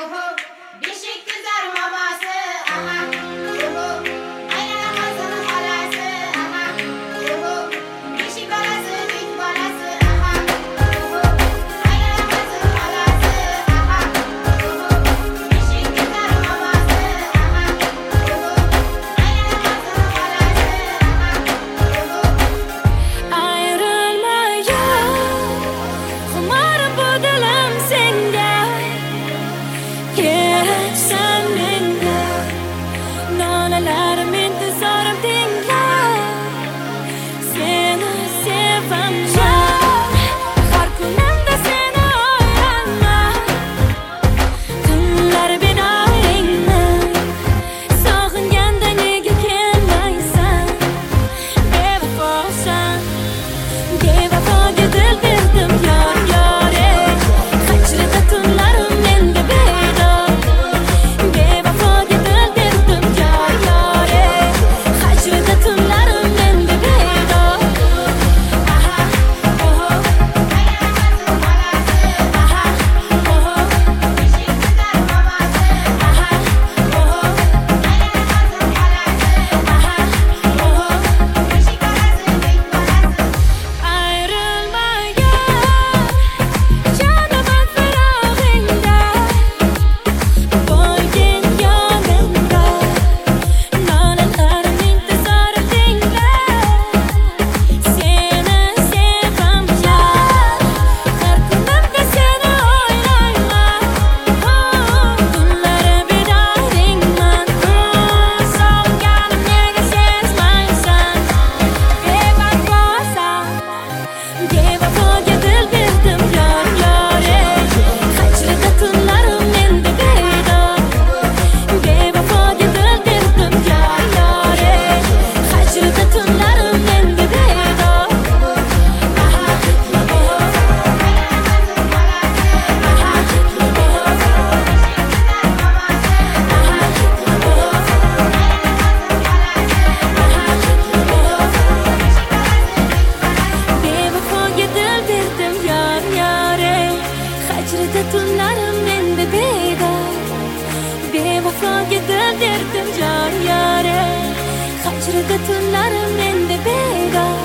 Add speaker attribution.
Speaker 1: Beshik tuzar momosi, aylanamazini xolasi, beshik bolasi, bek bolasi, aylanamazini xolasi, beshik tuzar momosi, aylanamazini xolasi.
Speaker 2: Xumorim bu dilim senga, keraksan menga. Nolalarim intizorim tingla, seni sevaman. Har kunimda seni o'ylayman, tunlar binoringman. Sog'inganda nega kelmaysan? Bevafosan, bevafoga dil berdim yor yore. Hajrida tunlarim menga bedor. Bevafoga dil berdim yor yore. Hajrida tunlarim menga bedor. Joniman firog'ingda, bo'lgin yonimda. Nolalarim intizorim tingla, seni sevaman. Har kunimda seni o'ylayman, tunlar bedoringman. Sog'inganim nega sezmaysan? Bevafosan, bevafoga dil berdim yor yore. Hajrida tunlarim menga bedor. Bevafoga dil berdim yor yore. Hajrida tunlarim menga bedor. Bevafoga dil berdim yor yore. Hajrida tunlarim menga bedor. Bevafoga dil berdim yor yore. Hajrida tunlarim menga bedor.